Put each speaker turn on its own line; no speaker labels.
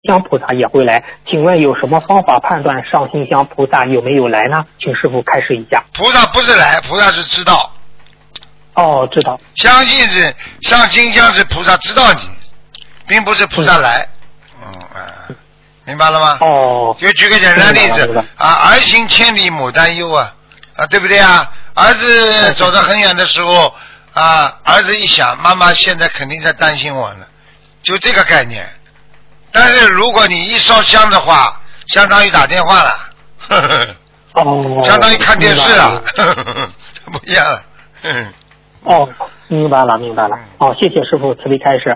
香菩萨也会来，请问有什么方法判断上清香菩萨有没有来呢？请师父开示一下。
菩萨不是来，菩萨是知道。
哦，知道。
相信是上清香是菩萨知道你，并不是菩萨来。明白了吗？
哦。
就举个简单例子啊，儿行千里母担忧啊，对不对啊？儿子走得很远的时候啊，儿子一想，妈妈现在肯定在担心我呢，就这个概念。但是如果你一烧香的话，相当于打电话了，呵呵
哦，
相当于看电视了，不一样了。
哦，明白了。哦，谢谢师父慈悲开示。